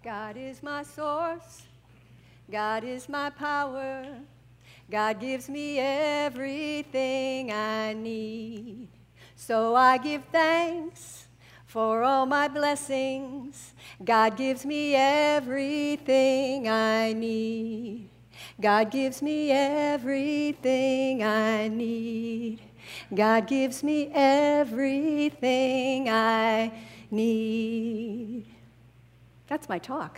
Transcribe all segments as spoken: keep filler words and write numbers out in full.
God is my source. God is my power. God gives me everything I need. So I give thanks for all my blessings. God gives me everything I need. God gives me everything I need. God gives me everything I need. That's my talk.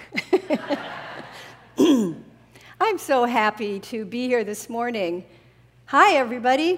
I'm so happy to be here this morning. Hi, everybody.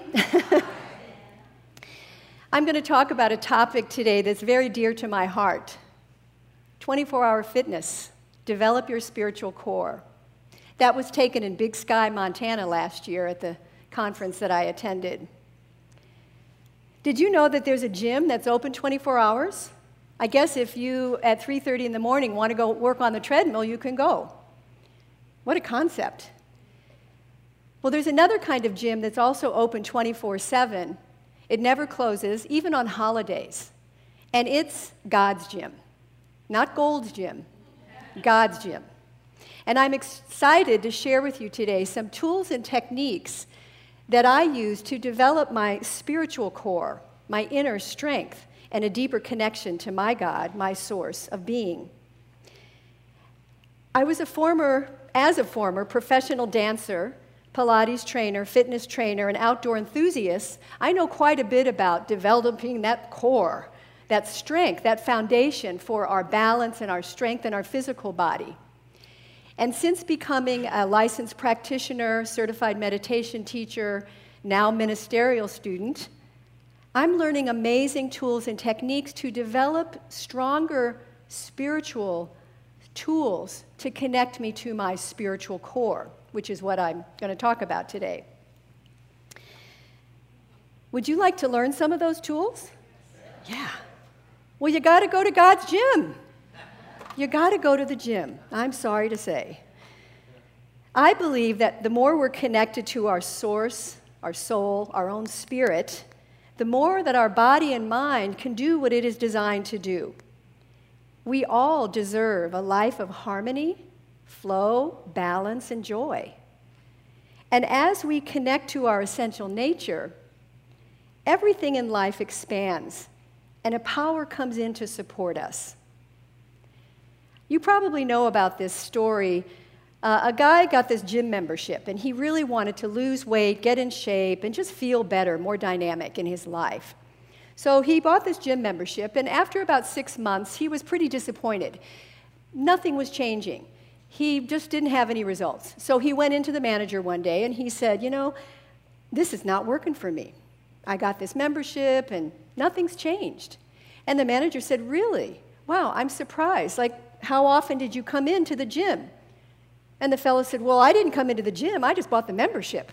I'm going to talk about a topic today that's very dear to my heart. twenty-four hour fitness. Develop your spiritual core. That was taken in Big Sky, Montana last year at the conference that I attended. Did you know that there's a gym that's open twenty-four hours? I guess if you, at three thirty in the morning, want to go work on the treadmill, you can go. What a concept. Well, there's another kind of gym that's also open twenty-four seven. It never closes, even on holidays. And it's God's gym. Not Gold's gym, God's gym. And I'm excited to share with you today some tools and techniques that I use to develop my spiritual core, my inner strength, and a deeper connection to my God, my source of being. I was a former, as a former professional dancer, Pilates trainer, fitness trainer, and outdoor enthusiast. I know quite a bit about developing that core, that strength, that foundation for our balance and our strength and our physical body. And since becoming a licensed practitioner, certified meditation teacher, now ministerial student, I'm learning amazing tools and techniques to develop stronger spiritual tools to connect me to my spiritual core, which is what I'm going to talk about today. Would you like to learn some of those tools? Yeah. Well, you got to go to God's gym. You got to go to the gym, I'm sorry to say. I believe that the more we're connected to our source, our soul, our own spirit, the more that our body and mind can do what it is designed to do. We all deserve a life of harmony, flow, balance, and joy. And as we connect to our essential nature, everything in life expands, and a power comes in to support us. You probably know about this story. Uh, a guy got this gym membership, and he really wanted to lose weight, get in shape, and just feel better, more dynamic in his life. So he bought this gym membership, and after about six months, he was pretty disappointed. Nothing was changing. He just didn't have any results. So he went into the manager one day, and he said, you know, this is not working for me. I got this membership, and nothing's changed. And the manager said, really? Wow, I'm surprised. Like, how often did you come into the gym? And the fellow said, well, I didn't come into the gym. I just bought the membership.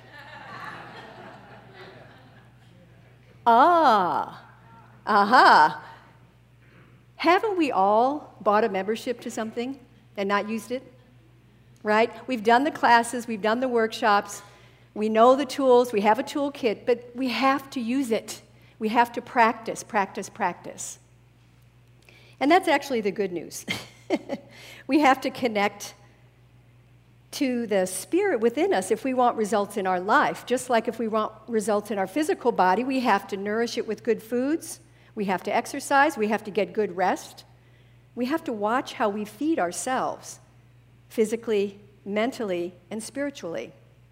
Ah, aha. Haven't we all bought a membership to something and not used it? Right? We've done the classes, we've done the workshops, we know the tools, we have a toolkit, but we have to use it. We have to practice, practice, practice. And that's actually the good news. We have to connect to the spirit within us if we want results in our life. Just like if we want results in our physical body, we have to nourish it with good foods, we have to exercise, we have to get good rest. We have to watch how we feed ourselves, physically, mentally, and spiritually.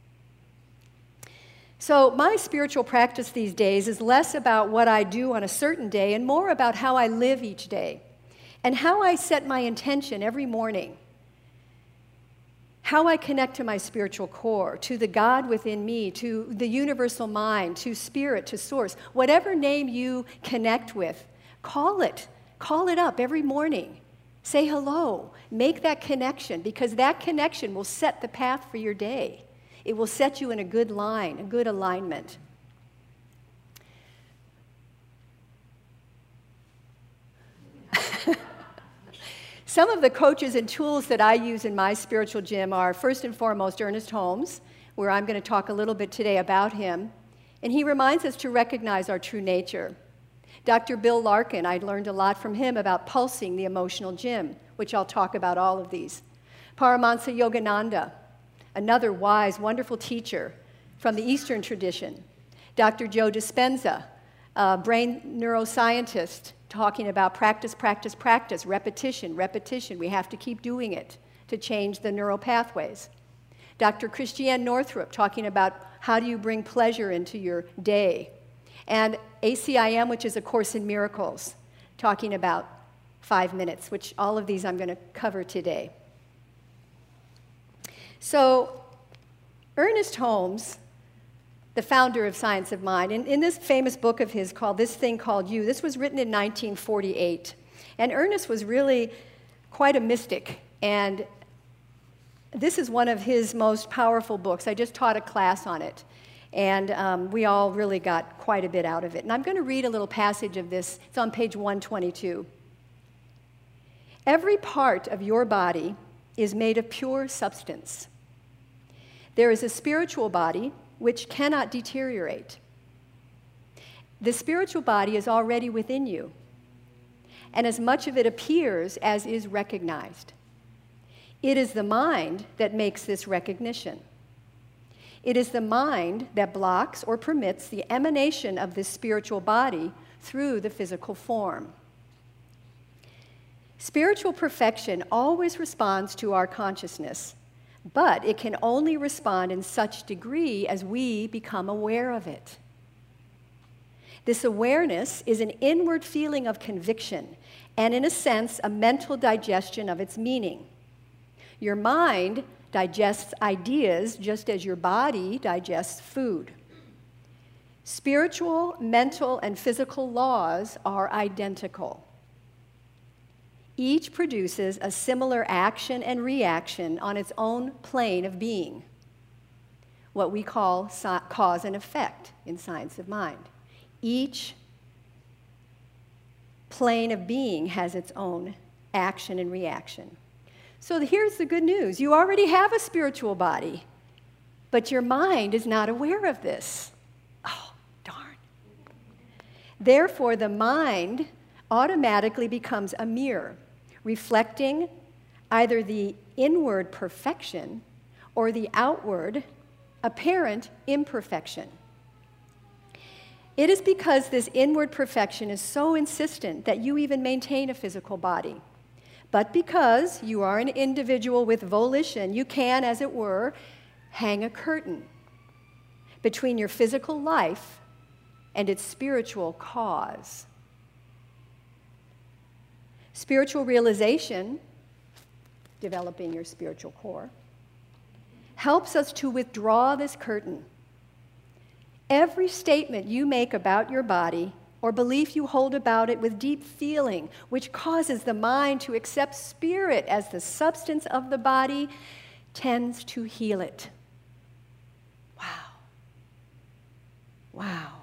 So my spiritual practice these days is less about what I do on a certain day and more about how I live each day and how I set my intention every morning. How I connect to my spiritual core, to the God within me, to the universal mind, to spirit, to source. Whatever name you connect with, call it. Call it up every morning. Say hello. Make that connection, because that connection will set the path for your day. It will set you in a good line, a good alignment. Some of the coaches and tools that I use in my spiritual gym are, first and foremost, Ernest Holmes, where I'm going to talk a little bit today about him. And he reminds us to recognize our true nature. Doctor Bill Larkin, I learned a lot from him about pulsing the emotional gym, which I'll talk about all of these. Paramahansa Yogananda, another wise, wonderful teacher from the Eastern tradition. Doctor Joe Dispenza, a brain neuroscientist, talking about practice, practice, practice, repetition, repetition. We have to keep doing it to change the neural pathways. Doctor Christiane Northrup, talking about how do you bring pleasure into your day. And A C I M, which is A Course in Miracles, talking about five minutes, which all of these I'm going to cover today. So, Ernest Holmes, the founder of Science of Mind, in, in this famous book of his called This Thing Called You, this was written in nineteen forty-eight. And Ernest was really quite a mystic, and this is one of his most powerful books. I just taught a class on it, and um, we all really got quite a bit out of it. And I'm going to read a little passage of this. It's on page one twenty-two. Every part of your body is made of pure substance. There is a spiritual body which cannot deteriorate. The spiritual body is already within you, and as much of it appears as is recognized. It is the mind that makes this recognition. It is the mind that blocks or permits the emanation of this spiritual body through the physical form. Spiritual perfection always responds to our consciousness, but it can only respond in such degree as we become aware of it. This awareness is an inward feeling of conviction and, in a sense, a mental digestion of its meaning. Your mind digests ideas just as your body digests food. Spiritual, mental, and physical laws are identical. Each produces a similar action and reaction on its own plane of being, what we call cause and effect in Science of Mind. Each plane of being has its own action and reaction. So here's the good news. You already have a spiritual body, but your mind is not aware of this. Oh, darn. Therefore, the mind automatically becomes a mirror, reflecting either the inward perfection or the outward apparent imperfection. It is because this inward perfection is so insistent that you even maintain a physical body. But because you are an individual with volition, you can, as it were, hang a curtain between your physical life and its spiritual cause. Spiritual realization, developing your spiritual core, helps us to withdraw this curtain. Every statement you make about your body or belief you hold about it with deep feeling, which causes the mind to accept spirit as the substance of the body, tends to heal it. Wow. Wow.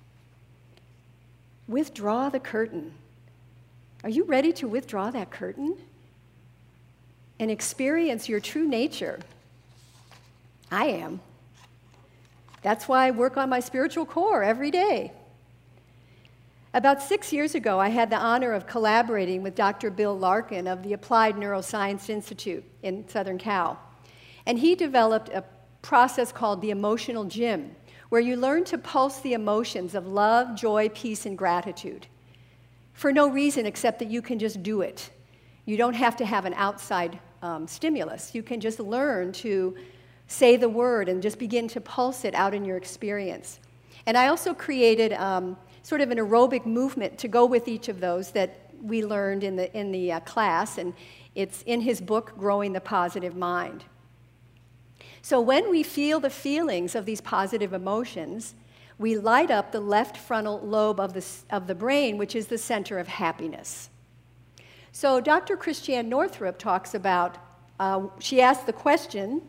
Withdraw the curtain. Are you ready to withdraw that curtain and experience your true nature? I am. That's why I work on my spiritual core every day. About six years ago, I had the honor of collaborating with Doctor Bill Larkin of the Applied Neuroscience Institute in Southern Cal. And he developed a process called the emotional gym, where you learn to pulse the emotions of love, joy, peace, and gratitude for no reason except that you can just do it. You don't have to have an outside um, stimulus. You can just learn to say the word and just begin to pulse it out in your experience. And I also created um, sort of an aerobic movement to go with each of those that we learned in the, in the uh, class, and it's in his book, Growing the Positive Mind. So when we feel the feelings of these positive emotions, we light up the left frontal lobe of the, of the brain, which is the center of happiness. So Doctor Christiane Northrup talks about, uh, she asked the question,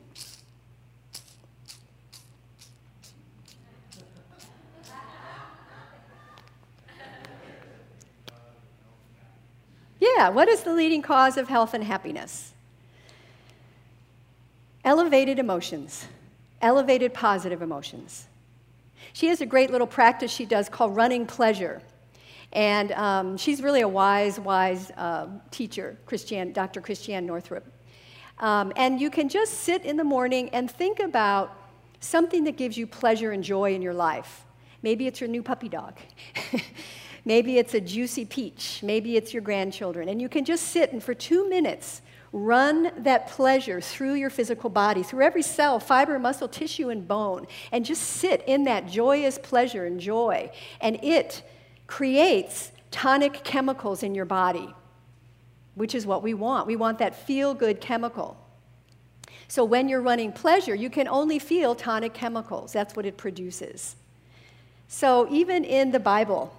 yeah, what is the leading cause of health and happiness? Elevated emotions, elevated positive emotions. She has a great little practice she does called running pleasure. And um, she's really a wise, wise uh, teacher, Christiane, Doctor Christiane Northrup. Um, and you can just sit in the morning and think about something that gives you pleasure and joy in your life. Maybe it's your new puppy dog. Maybe it's a juicy peach. Maybe it's your grandchildren. And you can just sit and for two minutes run that pleasure through your physical body, through every cell, fiber, muscle, tissue, and bone, and just sit in that joyous pleasure and joy. And it creates tonic chemicals in your body, which is what we want. We want that feel-good chemical. So when you're running pleasure, you can only feel tonic chemicals. That's what it produces. So even in the Bible,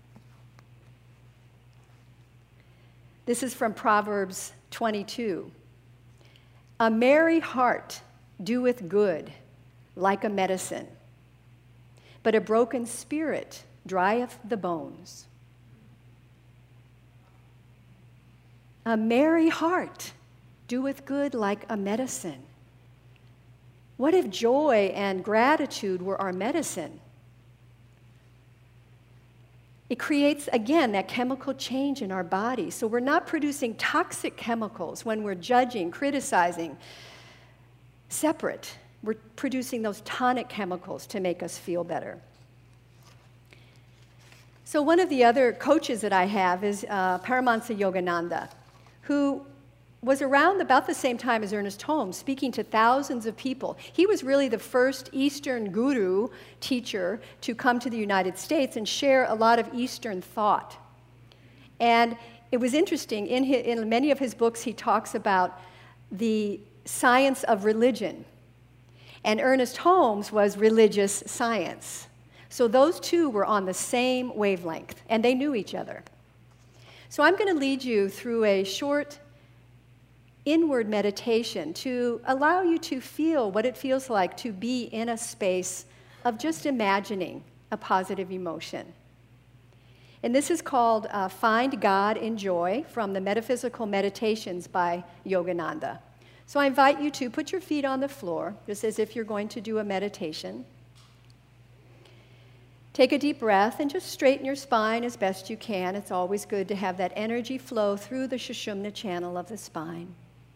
this is from Proverbs twenty-two. A merry heart doeth good like a medicine, but a broken spirit drieth the bones. A merry heart doeth good like a medicine. What if joy and gratitude were our medicine? It creates, again, that chemical change in our body. So we're not producing toxic chemicals when we're judging, criticizing, separate. We're producing those tonic chemicals to make us feel better. So one of the other coaches that I have is uh, Paramahansa Yogananda, who was around about the same time as Ernest Holmes, speaking to thousands of people. He was really the first Eastern guru teacher to come to the United States and share a lot of Eastern thought. And it was interesting, in, his, in many of his books, he talks about the science of religion. And Ernest Holmes was religious science. So those two were on the same wavelength, and they knew each other. So I'm going to lead you through a short inward meditation to allow you to feel what it feels like to be in a space of just imagining a positive emotion. And this is called uh, Find God in Joy from the Metaphysical Meditations by Yogananda. So I invite you to put your feet on the floor, just as if you're going to do a meditation. Take a deep breath and just straighten your spine as best you can. It's always good to have that energy flow through the Sushumna channel of the spine.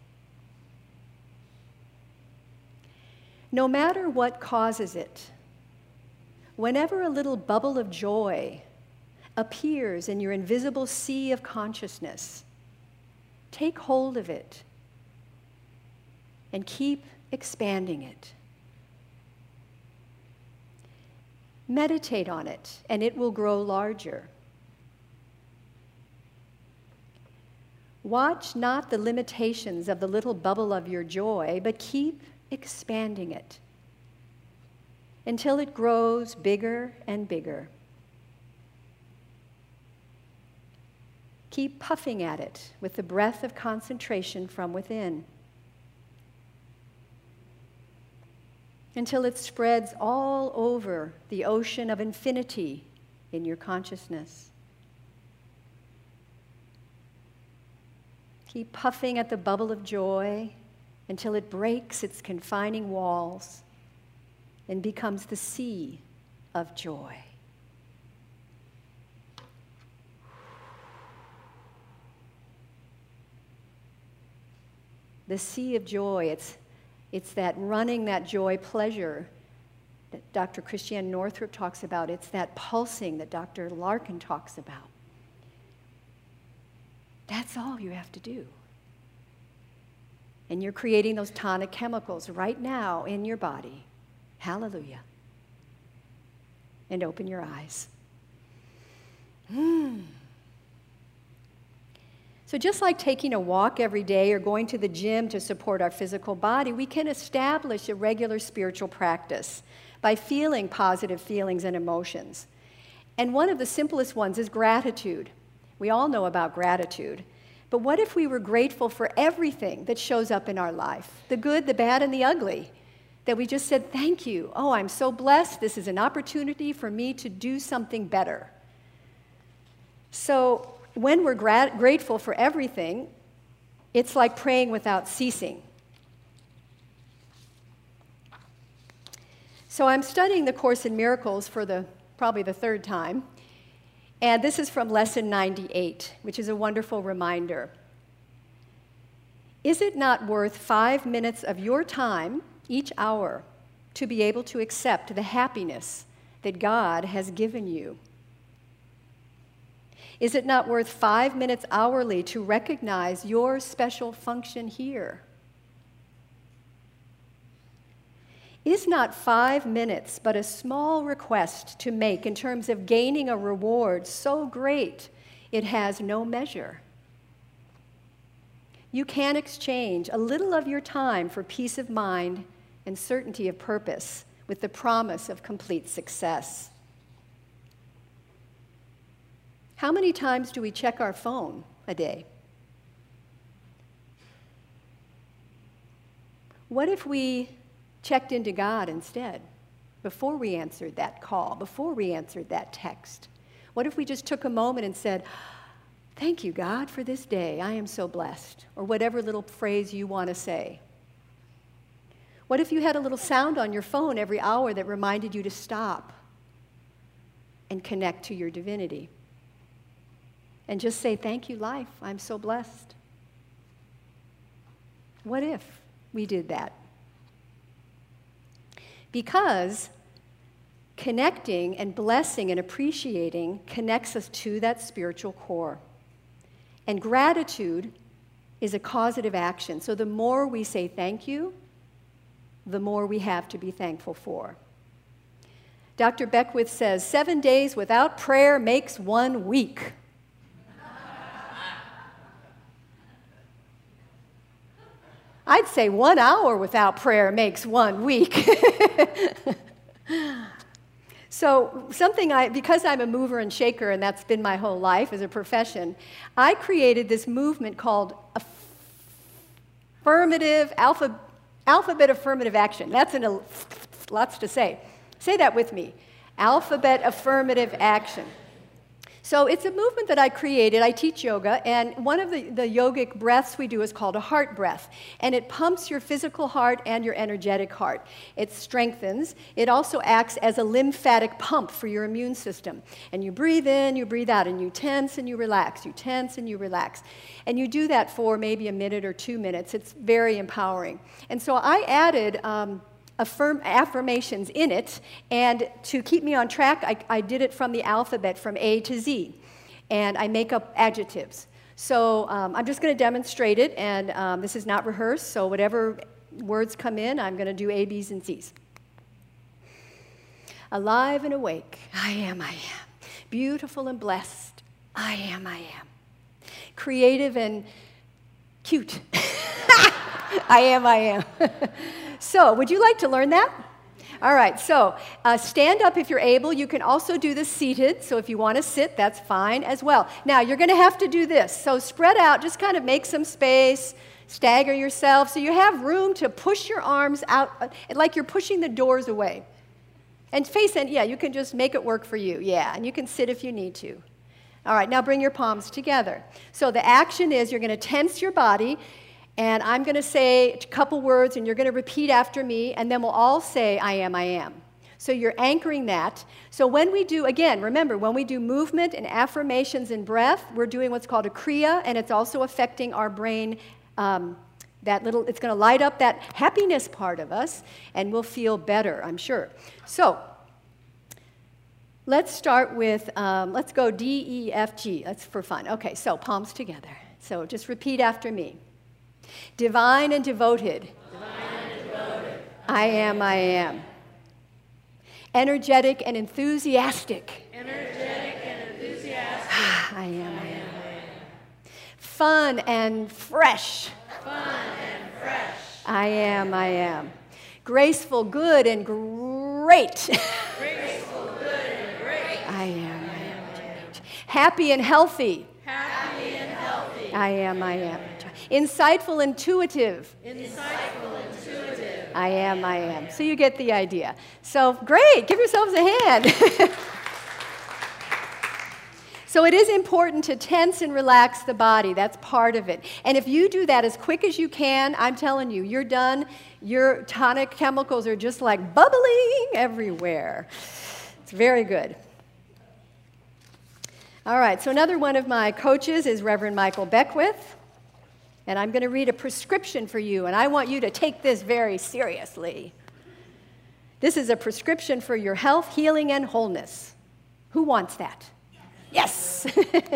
No matter what causes it, whenever a little bubble of joy appears in your invisible sea of consciousness, take hold of it and keep expanding it. Meditate on it, and it will grow larger. Watch not the limitations of the little bubble of your joy, but keep expanding it until it grows bigger and bigger. Keep puffing at it with the breath of concentration from within until it spreads all over the ocean of infinity in your consciousness. Keep puffing at the bubble of joy until it breaks its confining walls and becomes the sea of joy. The sea of joy, it's, it's that running, that joy pleasure that Doctor Christiane Northrup talks about. It's that pulsing that Doctor Larkin talks about. That's all you have to do. And you're creating those tonic chemicals right now in your body. Hallelujah. And open your eyes. Mm. So just like taking a walk every day or going to the gym to support our physical body, we can establish a regular spiritual practice by feeling positive feelings and emotions. And one of the simplest ones is gratitude. We all know about gratitude. But what if we were grateful for everything that shows up in our life, the good, the bad, and the ugly, that we just said, thank you. Oh, I'm so blessed. This is an opportunity for me to do something better. So when we're gra- grateful for everything, it's like praying without ceasing. So I'm studying the Course in Miracles for the probably the third time. And this is from lesson ninety-eight, which is a wonderful reminder. Is it not worth five minutes of your time each hour to be able to accept the happiness that God has given you? Is it not worth five minutes hourly to recognize your special function here? Is not five minutes but a small request to make in terms of gaining a reward so great it has no measure? You can exchange a little of your time for peace of mind and certainty of purpose with the promise of complete success. How many times do we check our phone a day? What if we checked into God instead before we answered that call, before we answered that text? What if we just took a moment and said, "Thank you, God, for this day. I am so blessed," or whatever little phrase you want to say? What if you had a little sound on your phone every hour that reminded you to stop and connect to your divinity? And just say, "Thank you, life. I'm so blessed." What if we did that? Because connecting and blessing and appreciating connects us to that spiritual core. And gratitude is a causative action. So the more we say thank you, the more we have to be thankful for. Doctor Beckwith says, seven days without prayer makes one week. I'd say one hour without prayer makes one week. So something I, because I'm a mover and shaker, and that's been my whole life as a profession, I created this movement called affirmative, alpha, alphabet affirmative action. That's an, lots to say. Say that with me. Alphabet affirmative action. So it's a movement that I created. I teach yoga, and one of the, the yogic breaths we do is called a heart breath, and it pumps your physical heart and your energetic heart. It strengthens. It also acts as a lymphatic pump for your immune system. And you breathe in, you breathe out, and you tense and you relax. You tense and you relax. And you do that for maybe a minute or two minutes. It's very empowering. And so I added Um, Affirm, affirmations in it, and to keep me on track, I, I did it from the alphabet, from A to Z, and I make up adjectives. So um, I'm just going to demonstrate it, and um, this is not rehearsed, so whatever words come in, I'm going to do A, B's, and C's. Alive and awake, I am, I am. Beautiful and blessed, I am, I am. Creative and cute, I am, I am. So, would you like to learn that? All right, so uh, stand up if you're able. You can also do this seated, so if you want to sit, that's fine as well. Now, you're going to have to do this. So spread out, just kind of make some space, stagger yourself, so you have room to push your arms out, uh, like you're pushing the doors away. And face it, yeah, you can just make it work for you, yeah, and you can sit if you need to. All right, now bring your palms together. So the action is you're going to tense your body, and I'm going to say a couple words, and you're going to repeat after me, and then we'll all say, I am, I am. So you're anchoring that. So when we do, again, remember, when we do movement and affirmations and breath, we're doing what's called a kriya, and it's also affecting our brain. Um, that little, it's going to light up that happiness part of us, and we'll feel better, I'm sure. So let's start with, um, let's go D, E, F, G. That's for fun. Okay, so palms together. So just repeat after me. Divine and devoted. Divine and devoted. I am, I am. Energetic and enthusiastic. Energetic and enthusiastic. I am, I am. Fun and fresh. Fun and fresh. I am, I am. Graceful, good, and great. Graceful, good, and great. I am, I am. Happy and healthy. Happy and healthy. I am, I am. Insightful, intuitive. Insightful, intuitive. I am, I am. So you get the idea. So great, give yourselves a hand. So it is important to tense and relax the body. That's part of it. And if you do that as quick as you can, I'm telling you, you're done. Your tonic chemicals are just like bubbling everywhere. It's very good. All right, so another one of my coaches is Reverend Michael Beckwith, and I'm going to read a prescription for you, and I want you to take this very seriously. This is a prescription for your health, healing, and wholeness. Who wants that? Yes!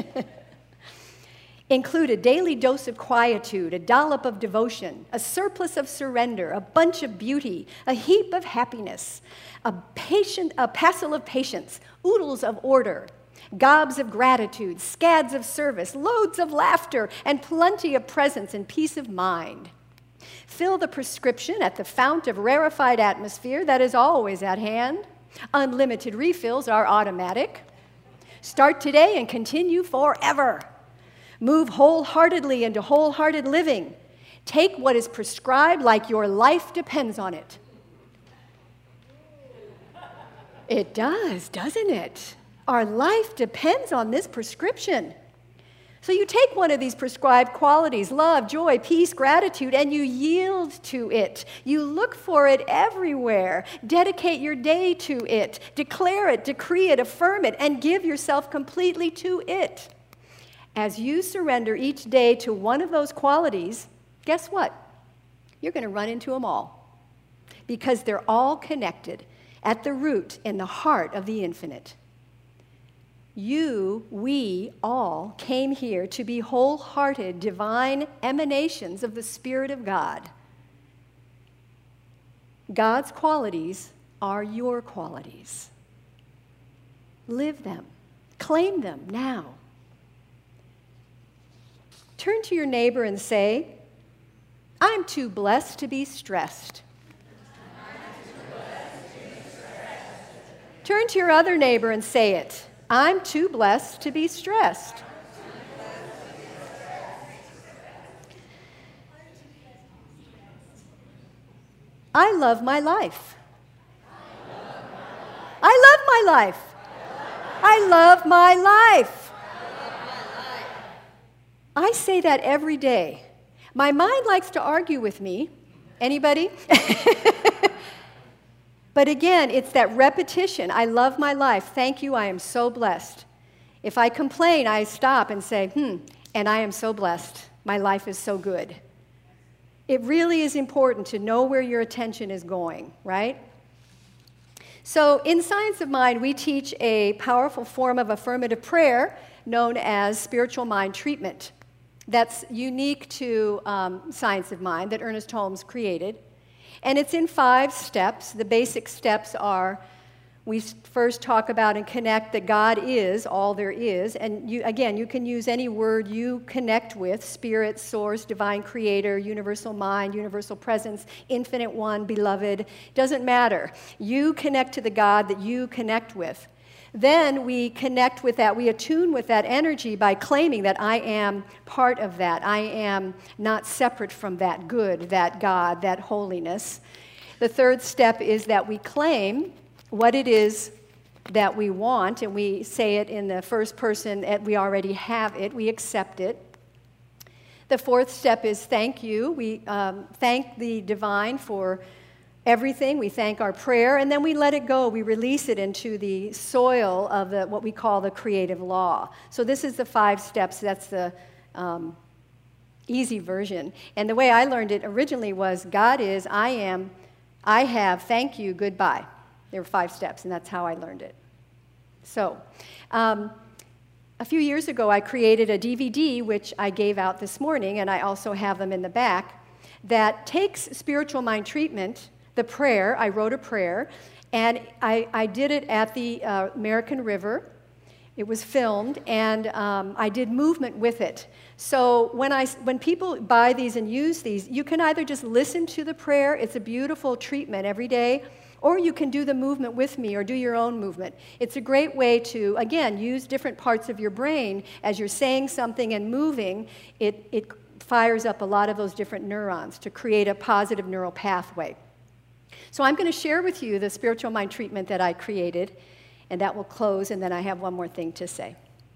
Include a daily dose of quietude, a dollop of devotion, a surplus of surrender, a bunch of beauty, a heap of happiness, a, patient, a passel of patience, oodles of order, gobs of gratitude, scads of service, loads of laughter, and plenty of presence and peace of mind. Fill the prescription at the fount of rarefied atmosphere that is always at hand. Unlimited refills are automatic. Start today and continue forever. Move wholeheartedly into wholehearted living. Take what is prescribed like your life depends on it. It does, doesn't it? Our life depends on this prescription. So you take one of these prescribed qualities, love, joy, peace, gratitude, and you yield to it. You look for it everywhere. Dedicate your day to it. Declare it, decree it, affirm it, and give yourself completely to it. As you surrender each day to one of those qualities, guess what? You're going to run into them all, because they're all connected at the root in the heart of the infinite. You, we, all came here to be wholehearted, divine emanations of the Spirit of God. God's qualities are your qualities. Live them. Claim them now. Turn to your neighbor and say, I'm too blessed to be stressed. Turn to your other neighbor and say it. I'm too blessed to be stressed. I love my life. I love my life. I love my life. I say that every day. My mind likes to argue with me. Anybody? But again, it's that repetition. I love my life. Thank you. I am so blessed. If I complain, I stop and say, hmm, and I am so blessed. My life is so good. It really is important to know where your attention is going, right? So in Science of Mind, we teach a powerful form of affirmative prayer known as spiritual mind treatment. That's unique to um, Science of Mind that Ernest Holmes created. And it's in five steps. The basic steps are, we first talk about and connect that God is all there is. And you, again, you can use any word you connect with: spirit, source, divine creator, universal mind, universal presence, infinite one, beloved. Doesn't matter. You connect to the God that you connect with. Then we connect with that, we attune with that energy by claiming that I am part of that. I am not separate from that good, that God, that holiness. The third step is that we claim what it is that we want, and we say it in the first person, that we already have it, we accept it. The fourth step is thank you. We um, thank the divine for everything. We thank our prayer, and then we let it go. We release it into the soil of the, what we call the creative law. So this is the five steps. That's the um, easy version. And the way I learned it originally was God is, I am, I have, thank you, goodbye. There were five steps, and that's how I learned it. So um, a few years ago, I created a D V D, which I gave out this morning, and I also have them in the back, that takes spiritual mind treatment, the prayer. I wrote a prayer, and I, I did it at the uh, American River. It was filmed, and um, I did movement with it. So when, I, when people buy these and use these, you can either just listen to the prayer. It's a beautiful treatment every day, or you can do the movement with me or do your own movement. It's a great way to, again, use different parts of your brain. As you're saying something and moving, it, it fires up a lot of those different neurons to create a positive neural pathway. So I'm going to share with you the spiritual mind treatment that I created, and that will close, and then I have one more thing to say.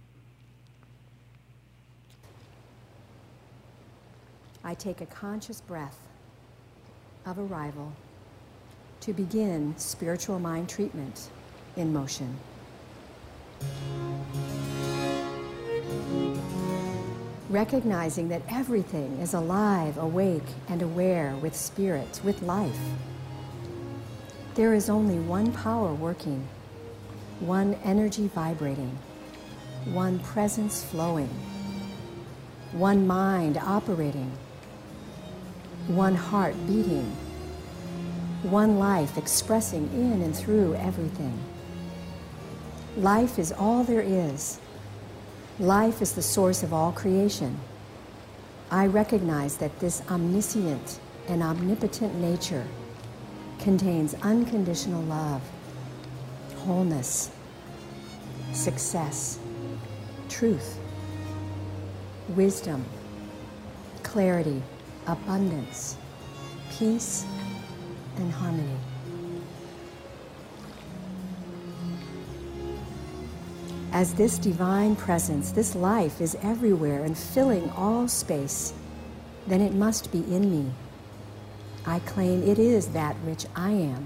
I take a conscious breath of arrival to begin spiritual mind treatment in motion. recognizing that everything is alive, awake, and aware with spirit, with life. There is only one power working, one energy vibrating, one presence flowing, one mind operating, one heart beating, one life expressing in and through everything. Life is all there is. Life is the source of all creation. I recognize that this omniscient and omnipotent nature contains unconditional love, wholeness, success, truth, wisdom, clarity, abundance, peace, and harmony. As this divine presence, this life is everywhere and filling all space, then it must be in me. I claim it is that which I am.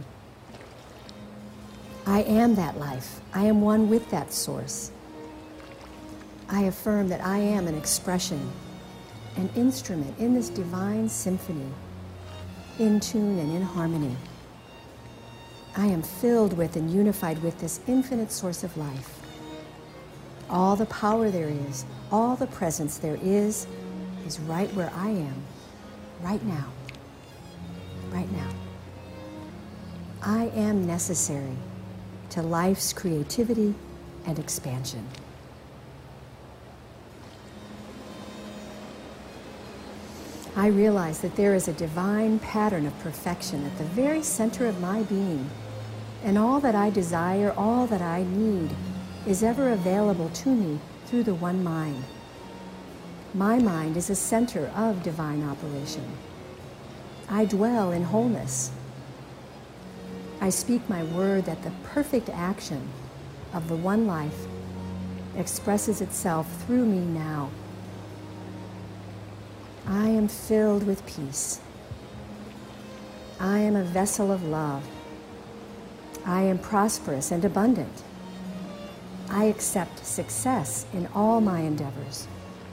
I am that life. I am one with that source. I affirm that I am an expression, an instrument in this divine symphony, in tune and in harmony. I am filled with and unified with this infinite source of life. All the power there is, all the presence there is, is right where I am, right now, right now. I am necessary to life's creativity and expansion. I realize that there is a divine pattern of perfection at the very center of my being, and all that I desire, all that I need, is ever available to me through the one mind. My mind is a center of divine operation. I dwell in wholeness. I speak my word that the perfect action of the one life expresses itself through me now. I am filled with peace. I am a vessel of love. I am prosperous and abundant. I accept success in all my endeavors.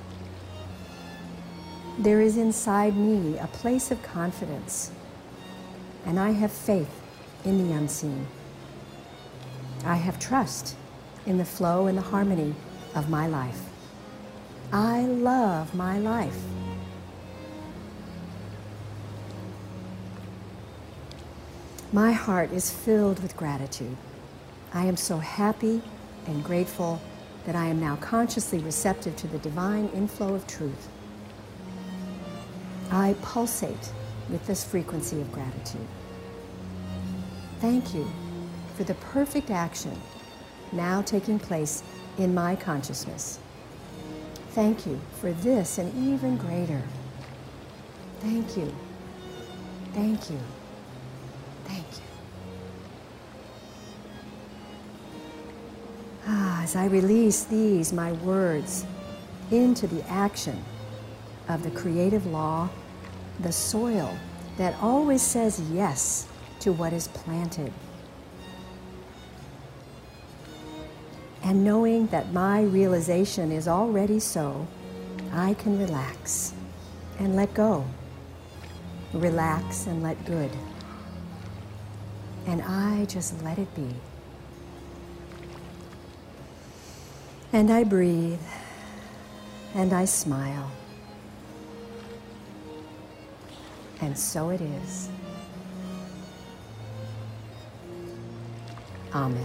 There is inside me a place of confidence, and I have faith in the unseen. I have trust in the flow and the harmony of my life. I love my life. My heart is filled with gratitude. I am so happy and grateful that I am now consciously receptive to the divine inflow of truth. I pulsate with this frequency of gratitude. Thank you for the perfect action now taking place in my consciousness. Thank you for this and even greater. Thank you. Thank you. Thank you. Ah, as I release these, my words, into the action of the creative law, the soil that always says yes to what is planted. And knowing that my realization is already so, I can relax and let go. Relax and let good. And I just let it be. And I breathe, and I smile. And so it is. Amen.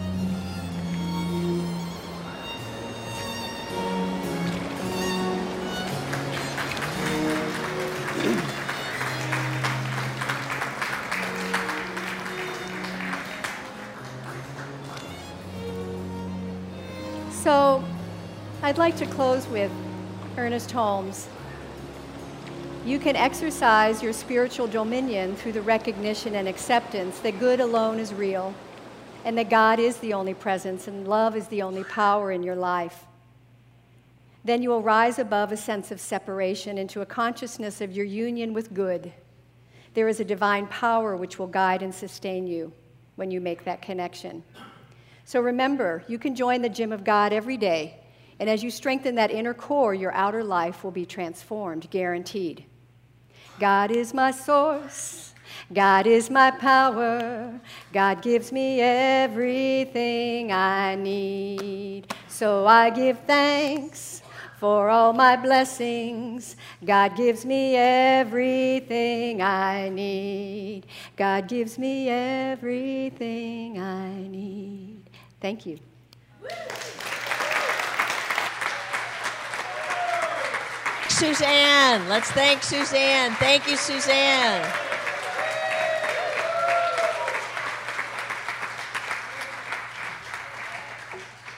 So, I'd like to close with Ernest Holmes. You can exercise your spiritual dominion through the recognition and acceptance that good alone is real, and that God is the only presence and love is the only power in your life. Then you will rise above a sense of separation into a consciousness of your union with good. There is a divine power which will guide and sustain you when you make that connection. So remember, you can join the Gym of God every day And as you strengthen that inner core, your outer life will be transformed, guaranteed. God is my source. God is my power. God gives me everything I need. So I give thanks for all my blessings. God gives me everything I need. God gives me everything I need. Thank you. Suzanne. Let's thank Suzanne. Thank you, Suzanne.